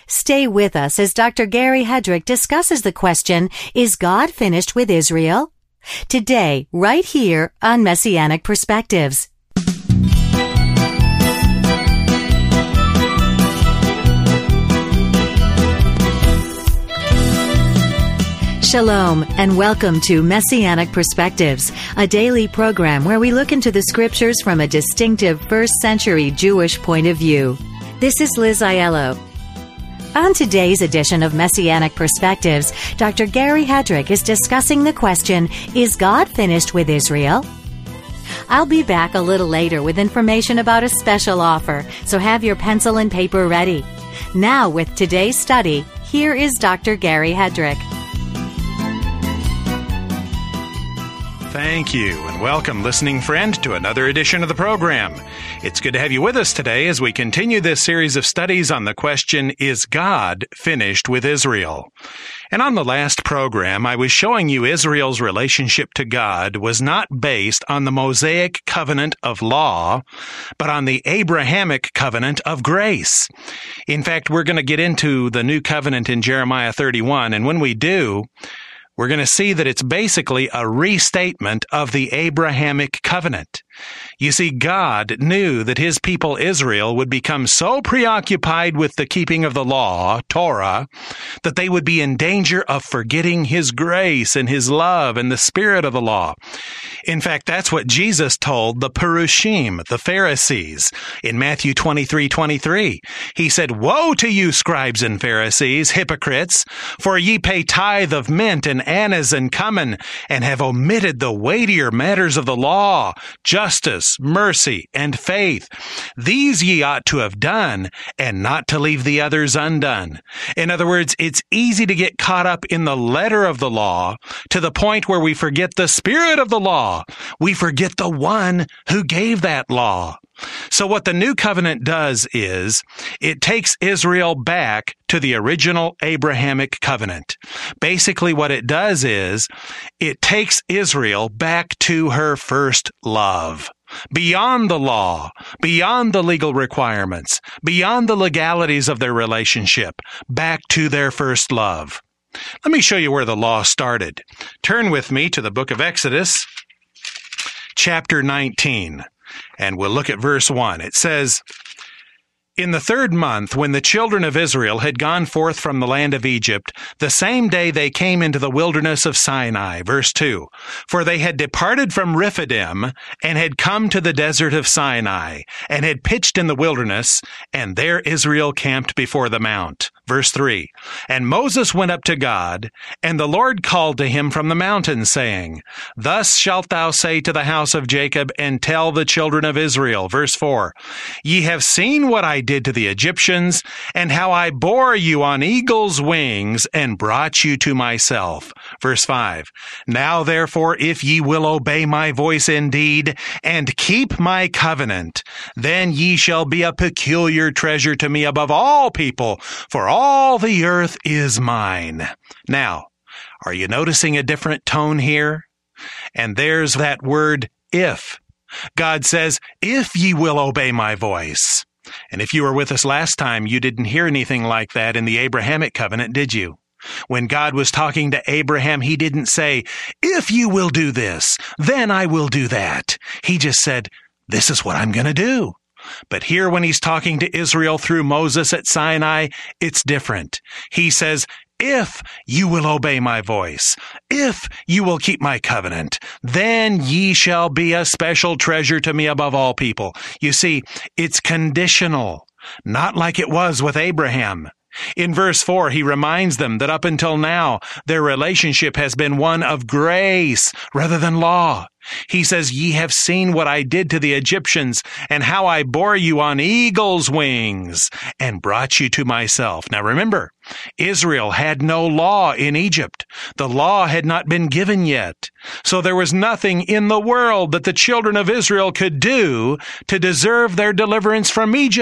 Stay with us as Dr. Gary Hedrick discusses the question, is God finished with Israel? Today, right here on Messianic Perspectives. Shalom, and welcome to Messianic Perspectives, a daily program where we look into the scriptures from a distinctive first-century Jewish point of view. This is Liz Aiello. On today's edition of Messianic Perspectives, Dr. Gary Hedrick is discussing the question, is God finished with Israel? I'll be back a little later with information about a special offer, so have your pencil and paper ready. Now, with today's study, here is Dr. Gary Hedrick. Thank you, and welcome, listening friend, to another edition of the program. It's good to have you with us today as we continue this series of studies on the question, is God finished with Israel? And on the last program, I was showing you Israel's relationship to God was not based on the Mosaic covenant of law, but on the Abrahamic covenant of grace. In fact, we're going to get into the new covenant in Jeremiah 31, and when we do, we're going to see that it's basically a restatement of the Abrahamic covenant. You see, God knew that his people Israel would become so preoccupied with the keeping of the law, Torah, that they would be in danger of forgetting his grace and his love and the spirit of the law. In fact, that's what Jesus told the Perushim, the Pharisees, in Matthew 23:23. He said, "Woe to you, scribes and Pharisees, hypocrites, for ye pay tithe of mint and anise and cumin, and have omitted the weightier matters of the law, justice, mercy, and faith. These ye ought to have done, and not to leave the others undone." In other words, it's easy to get caught up in the letter of the law to the point where we forget the spirit of the law. We forget the one who gave that law. So what the new covenant does is it takes Israel back to the original Abrahamic covenant. Basically what it does is it takes Israel back to her first love. Beyond the law, beyond the legal requirements, beyond the legalities of their relationship, back to their first love. Let me show you where the law started. Turn with me to the book of Exodus, chapter 19. And we'll look at verse 1. It says, "In the 3rd month, when the children of Israel had gone forth from the land of Egypt, the same day they came into the wilderness of Sinai." Verse 2, "For they had departed from Rephidim, and had come to the desert of Sinai, and had pitched in the wilderness, and there Israel camped before the mount." Verse 3, "And Moses went up to God, and the Lord called to him from the mountain, saying, Thus shalt thou say to the house of Jacob, and tell the children of Israel." Verse 4, "Ye have seen what I did to the Egyptians, and how I bore you on eagle's wings, and brought you to myself." Verse 5, "Now therefore, if ye will obey my voice indeed, and keep my covenant, then ye shall be a peculiar treasure to me above all people, for all the earth is mine." Now, are you noticing a different tone here? And there's that word, if. God says, if ye will obey my voice. And if you were with us last time, you didn't hear anything like that in the Abrahamic covenant, did you? When God was talking to Abraham, he didn't say, if you will do this, then I will do that. He just said, this is what I'm going to do. But here when he's talking to Israel through Moses at Sinai, it's different. He says, if you will obey my voice, if you will keep my covenant, then ye shall be a special treasure to me above all people. You see, it's conditional, not like it was with Abraham. In verse 4, he reminds them that up until now, their relationship has been one of grace rather than law. He says, ye have seen what I did to the Egyptians, and how I bore you on eagle's wings, and brought you to myself. Now remember, Israel had no law in Egypt. The law had not been given yet. So there was nothing in the world that the children of Israel could do to deserve their deliverance from Egypt.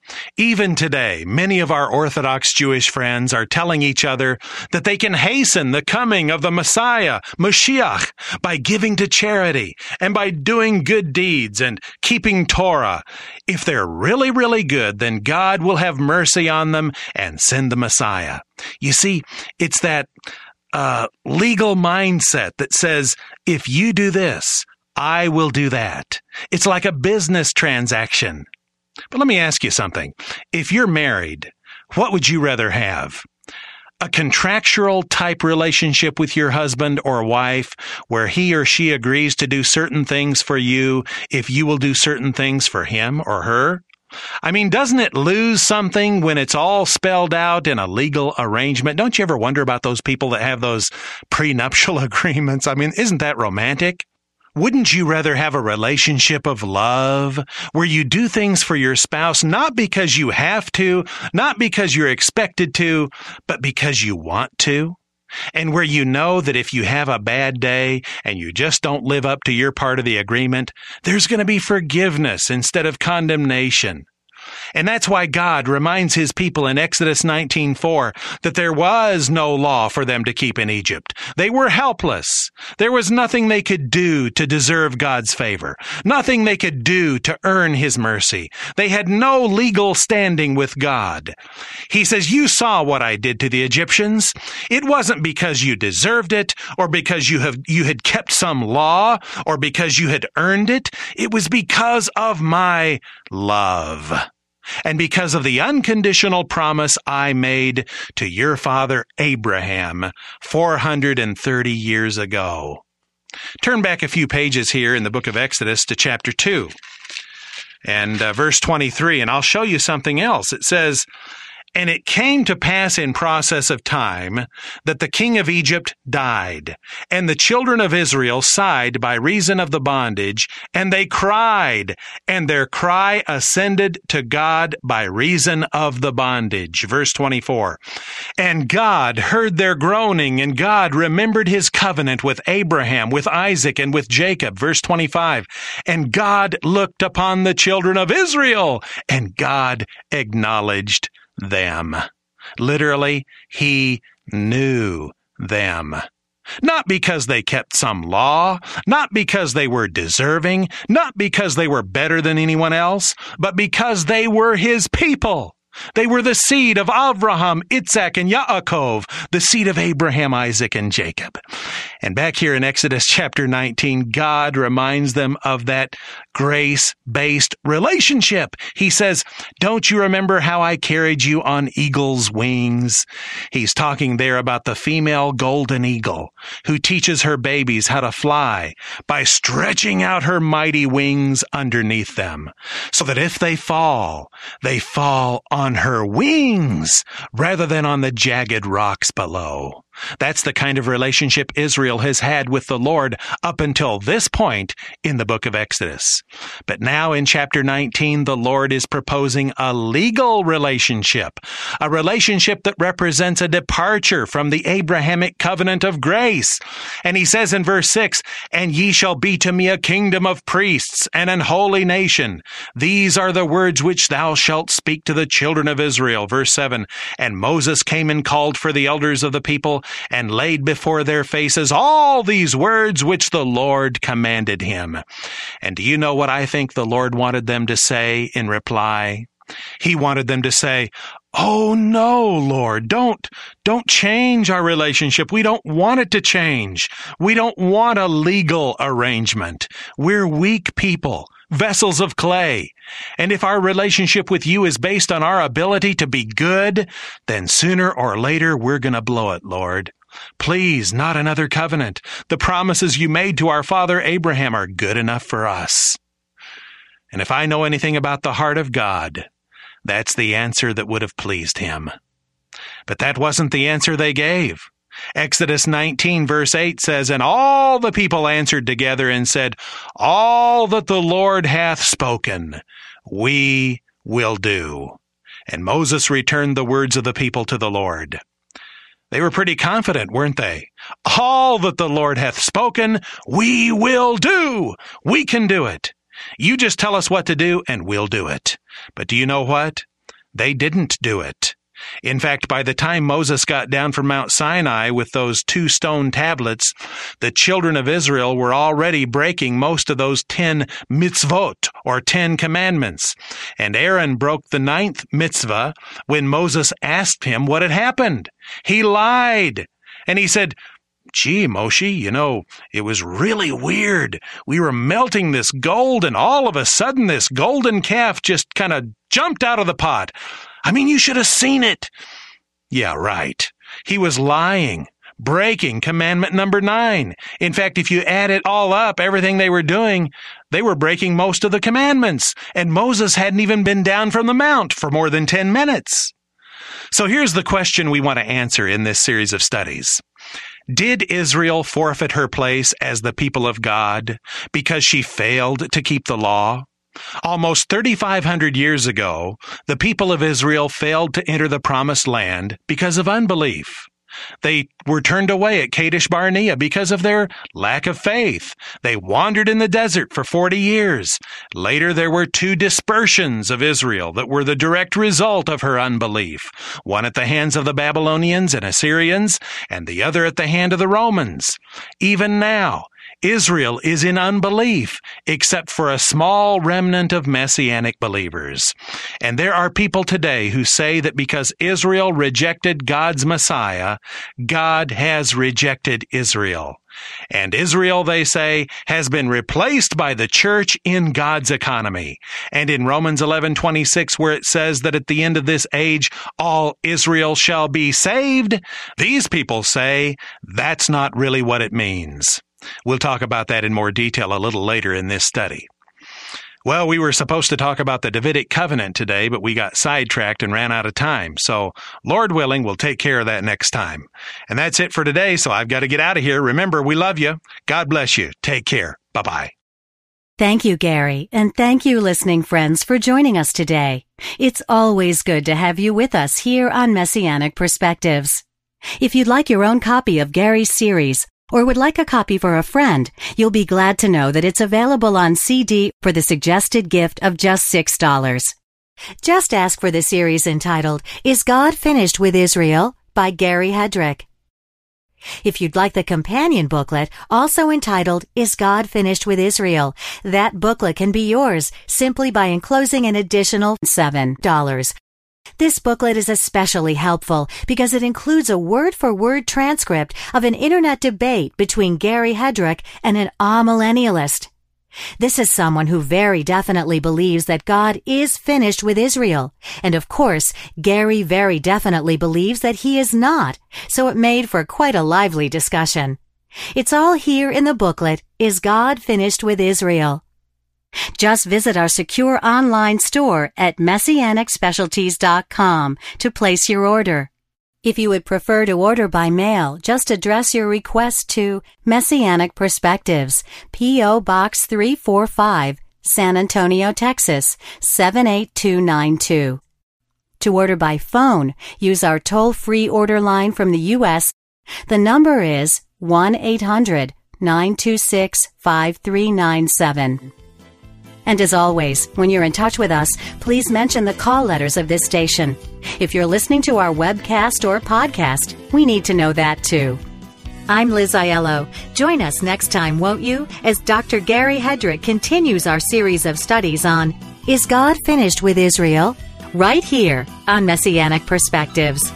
Even today, many of our Orthodox Jewish friends are telling each other that they can hasten the coming of the Messiah, Mashiach, by giving to charity and by doing good deeds and keeping Torah. If they're really, really good, then God will have mercy on them and send the Messiah. You see, it's that legal mindset that says, if you do this, I will do that. It's like a business transaction. But let me ask you something. If you're married, what would you rather have? A contractual type relationship with your husband or wife where he or she agrees to do certain things for you if you will do certain things for him or her? I mean, doesn't it lose something when it's all spelled out in a legal arrangement? Don't you ever wonder about those people that have those prenuptial agreements? I mean, isn't that romantic? Wouldn't you rather have a relationship of love where you do things for your spouse not because you have to, not because you're expected to, but because you want to? And where you know that if you have a bad day and you just don't live up to your part of the agreement, there's going to be forgiveness instead of condemnation. And that's why God reminds his people in Exodus 19:4 that there was no law for them to keep in Egypt. They were helpless. There was nothing they could do to deserve God's favor, nothing they could do to earn his mercy. They had no legal standing with God. He says, you saw what I did to the Egyptians. It wasn't because you deserved it or because you had kept some law or because you had earned it. It was because of my love. And because of the unconditional promise I made to your father Abraham 430 years ago. Turn back a few pages here in the book of Exodus to chapter 2 and verse 23, and I'll show you something else. It says, and it came to pass in process of time that the king of Egypt died, and the children of Israel sighed by reason of the bondage, and they cried, and their cry ascended to God by reason of the bondage. Verse 24, and God heard their groaning, and God remembered his covenant with Abraham, with Isaac, and with Jacob. Verse 25, and God looked upon the children of Israel, and God acknowledged them. Literally, he knew them. Not because they kept some law, not because they were deserving, not because they were better than anyone else, but because they were his people. They were the seed of Avraham, Isaac, and Yaakov, the seed of Abraham, Isaac, and Jacob. And back here in Exodus chapter 19, God reminds them of that grace-based relationship. He says, don't you remember how I carried you on eagle's wings? He's talking there about the female golden eagle who teaches her babies how to fly by stretching out her mighty wings underneath them, so that if they fall on her wings rather than on the jagged rocks below. That's the kind of relationship Israel has had with the Lord up until this point in the book of Exodus. But now in chapter 19, the Lord is proposing a legal relationship, a relationship that represents a departure from the Abrahamic covenant of grace. And he says in verse 6, and ye shall be to me a kingdom of priests and an holy nation. These are the words which thou shalt speak to the children of Israel. Verse 7, and Moses came and called for the elders of the people and laid before their faces all these words which the Lord commanded him. And do you know what I think the Lord wanted them to say in reply? He wanted them to say, oh no, Lord, don't change our relationship. We don't want it to change. We don't want a legal arrangement. We're weak people, vessels of clay. And if our relationship with you is based on our ability to be good, then sooner or later we're going to blow it, Lord. Please, not another covenant. The promises you made to our father Abraham are good enough for us. And if I know anything about the heart of God, that's the answer that would have pleased him. But that wasn't the answer they gave. Exodus 19 verse 8 says, and all the people answered together and said, all that the Lord hath spoken, we will do. And Moses returned the words of the people to the Lord. They were pretty confident, weren't they? All that the Lord hath spoken, we will do. We can do it. You just tell us what to do and we'll do it. But do you know what? They didn't do it. In fact, by the time Moses got down from Mount Sinai with those 2 stone tablets, the children of Israel were already breaking most of those 10 mitzvot, or 10 commandments. And Aaron broke the 9th mitzvah when Moses asked him what had happened. He lied. And he said, "Gee, Moshe, it was really weird. We were melting this gold, and all of a sudden this golden calf just kind of jumped out of the pot. I mean, you should have seen it." Yeah, right. He was lying, breaking commandment number 9. In fact, if you add it all up, everything they were doing, they were breaking most of the commandments, and Moses hadn't even been down from the mount for more than 10 minutes. So here's the question we want to answer in this series of studies. Did Israel forfeit her place as the people of God because she failed to keep the law? Almost 3,500 years ago, the people of Israel failed to enter the promised land because of unbelief. They were turned away at Kadesh Barnea because of their lack of faith. They wandered in the desert for 40 years. Later, there were 2 dispersions of Israel that were the direct result of her unbelief, one at the hands of the Babylonians and Assyrians, and the other at the hand of the Romans. Even now, Israel is in unbelief, except for a small remnant of Messianic believers. And there are people today who say that because Israel rejected God's Messiah, God has rejected Israel. And Israel, they say, has been replaced by the church in God's economy. And in Romans 11:26, where it says that at the end of this age, all Israel shall be saved, these people say that's not really what it means. We'll talk about that in more detail a little later in this study. Well, we were supposed to talk about the Davidic covenant today, but we got sidetracked and ran out of time. So, Lord willing, we'll take care of that next time. And that's it for today, so I've got to get out of here. Remember, we love you. God bless you. Take care. Bye-bye. Thank you, Gary, and thank you, listening friends, for joining us today. It's always good to have you with us here on Messianic Perspectives. If you'd like your own copy of Gary's series, or would like a copy for a friend, you'll be glad to know that it's available on CD for the suggested gift of just $6. Just ask for the series entitled, Is God Finished with Israel? By Gary Hedrick. If you'd like the companion booklet, also entitled, Is God Finished with Israel? That booklet can be yours simply by enclosing an additional $7. This booklet is especially helpful because it includes a word-for-word transcript of an internet debate between Gary Hedrick and an amillennialist. This is someone who very definitely believes that God is finished with Israel. And of course, Gary very definitely believes that he is not, so it made for quite a lively discussion. It's all here in the booklet, Is God Finished with Israel? Just visit our secure online store at MessianicSpecialties.com to place your order. If you would prefer to order by mail, just address your request to Messianic Perspectives, P.O. Box 345, San Antonio, Texas, 78292. To order by phone, use our toll-free order line from the U.S. The number is 1-800-926-5397. And as always, when you're in touch with us, please mention the call letters of this station. If you're listening to our webcast or podcast, we need to know that too. I'm Liz Aiello. Join us next time, won't you, as Dr. Gary Hedrick continues our series of studies on Is God Finished with Israel? Right here on Messianic Perspectives.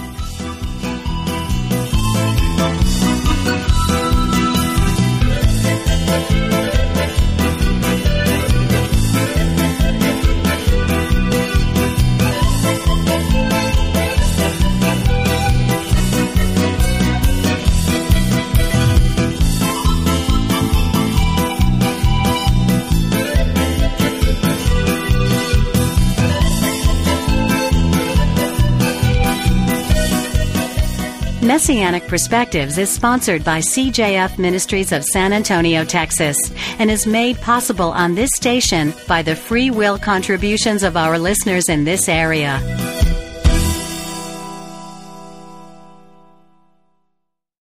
Messianic Perspectives is sponsored by CJF Ministries of San Antonio, Texas, and is made possible on this station by the free will contributions of our listeners in this area.